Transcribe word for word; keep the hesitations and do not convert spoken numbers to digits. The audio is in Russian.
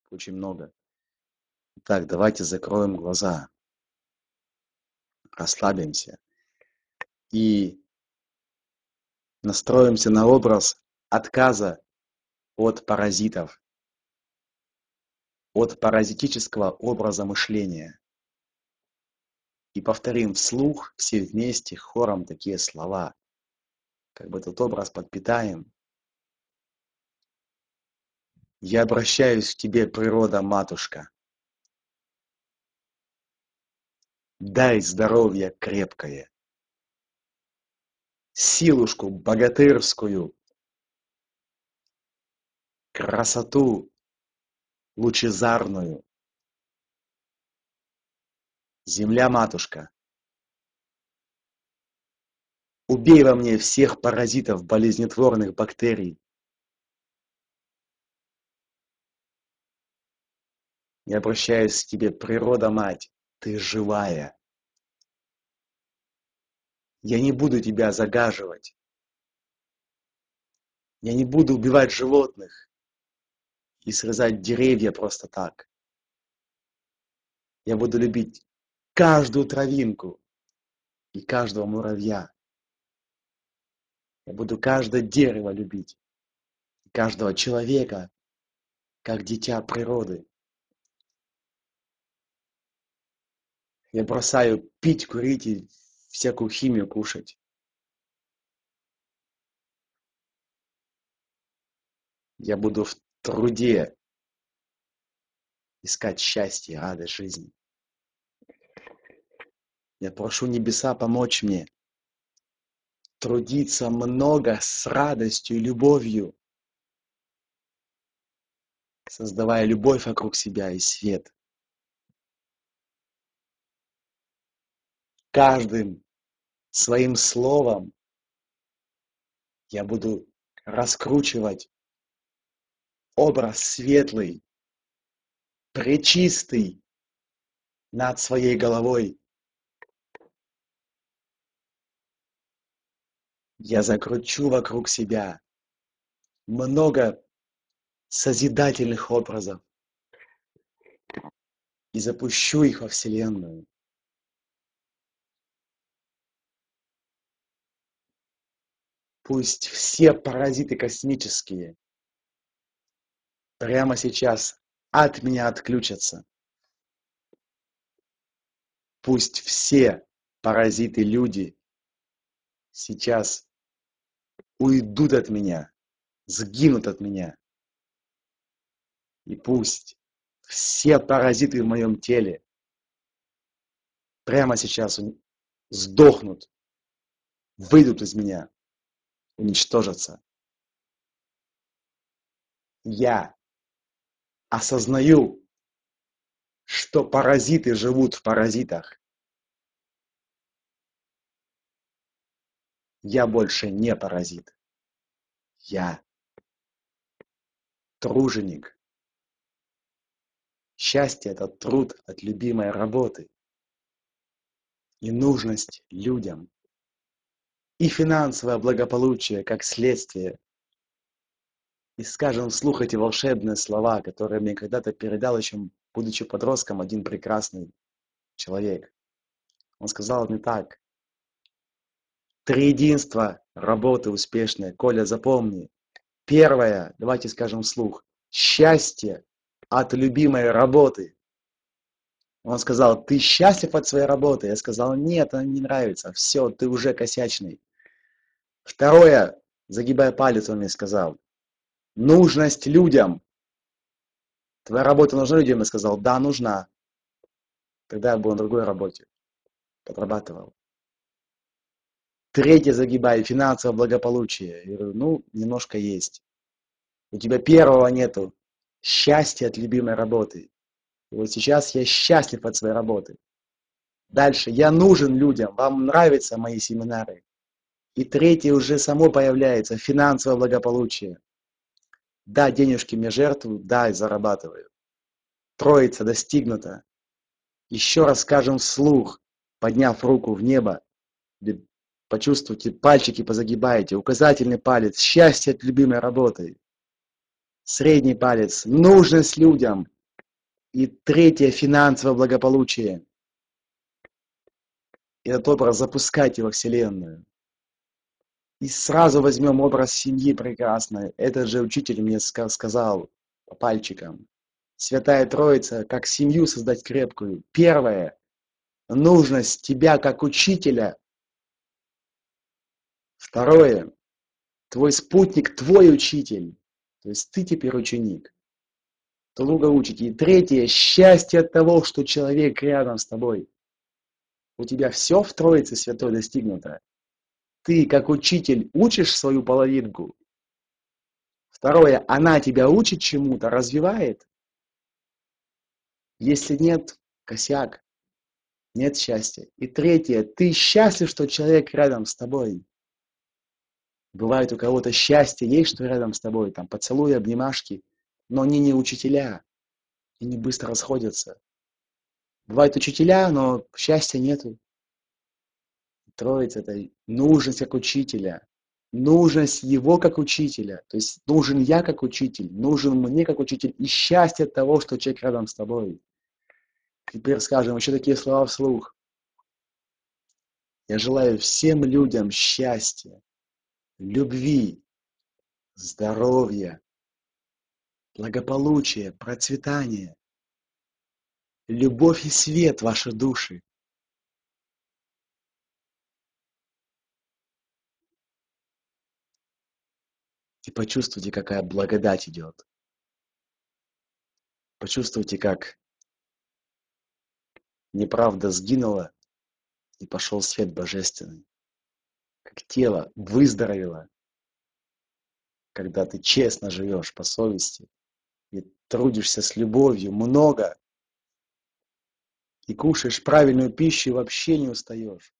очень много. Так, давайте закроем глаза, расслабимся и настроимся на образ отказа от паразитов, от паразитического образа мышления. И повторим вслух все вместе хором такие слова. Как бы этот образ подпитаем. Я обращаюсь к тебе, природа, матушка. Дай здоровье крепкое, силушку богатырскую, красоту лучезарную. Земля-матушка, убей во мне всех паразитов болезнетворных бактерий. Я обращаюсь к тебе, природа-мать, ты живая. Я не буду тебя загаживать. Я не буду убивать животных и срезать деревья просто так. Я буду любить каждую травинку и каждого муравья. Я буду каждое дерево любить, каждого человека, как дитя природы. Я бросаю пить, курить и всякую химию кушать. Я буду в труде искать счастье и радость жизни. Я прошу небеса помочь мне трудиться много с радостью и любовью, создавая любовь вокруг себя и свет. Каждым своим словом я буду раскручивать образ светлый, пречистый над своей головой. Я закручу вокруг себя много созидательных образов и запущу их во Вселенную. Пусть все паразиты космические прямо сейчас от меня отключатся. Пусть все паразиты-люди сейчас уйдут от меня, сгинут от меня. И пусть все паразиты в моем теле прямо сейчас сдохнут, выйдут из меня, уничтожатся. Я осознаю, что паразиты живут в паразитах. Я больше не паразит. Я труженик. Счастье – это труд от любимой работы. И нужность людям. И финансовое благополучие как следствие. И скажем вслух эти волшебные слова, которые мне когда-то передал еще, будучи подростком, один прекрасный человек. Он сказал мне так. Три единства работы успешной. Коля, запомни. Первое, давайте скажем вслух. Счастье от любимой работы. Он сказал, ты счастлив от своей работы? Я сказал, нет, она не нравится. Все, ты уже косячный. Второе, загибая палец, он мне сказал. Нужность людям. Твоя работа нужна людям? Я сказал, да, нужна. Тогда я был на другой работе. Подрабатывал. Третье, загибая, финансовое благополучие. Я говорю, ну, немножко есть. У тебя первого нету. Счастье от любимой работы. И вот сейчас я счастлив от своей работы. Дальше. Я нужен людям. Вам нравятся мои семинары. И третье уже само появляется. Финансовое благополучие. Да, денежки мне жертвую. Да, и зарабатываю. Троица достигнута. Еще раз скажем вслух, подняв руку в небо. Почувствуйте, пальчики позагибаете. Указательный палец. Счастье от любимой работы. Средний палец. Нужность людям. И третье — финансовое благополучие. Этот образ запускайте во Вселенную. И сразу возьмем образ семьи прекрасной. Этот же учитель мне сказал по пальчикам. Святая Троица, как семью создать крепкую. Первое. Нужность тебя как учителя. Второе. Твой спутник, твой учитель. То есть ты теперь ученик. Друга учите. И третье. Счастье от того, что человек рядом с тобой. У тебя все в Троице Святой достигнуто. Ты, как учитель, учишь свою половинку. Второе. Она тебя учит чему-то, развивает. Если нет, косяк. Нет счастья. И третье. Ты счастлив, что человек рядом с тобой. Бывает, у кого-то счастье есть, что рядом с тобой. Там поцелуи, обнимашки. Но они не учителя. И не быстро расходятся. Бывают учителя, но счастья нету. Троица — это нужность как учителя. Нужность его как учителя. То есть нужен я как учитель. Нужен мне как учитель. И счастье от того, что человек рядом с тобой. Теперь скажем еще такие слова вслух. Я желаю всем людям счастья, любви, здоровья, благополучия, процветания, любовь и свет в ваши души. И почувствуйте, какая благодать идет. Почувствуйте, как неправда сгинула и пошел свет божественный. Как тело выздоровело, когда ты честно живешь по совести и трудишься с любовью много, и кушаешь правильную пищу и вообще не устаешь.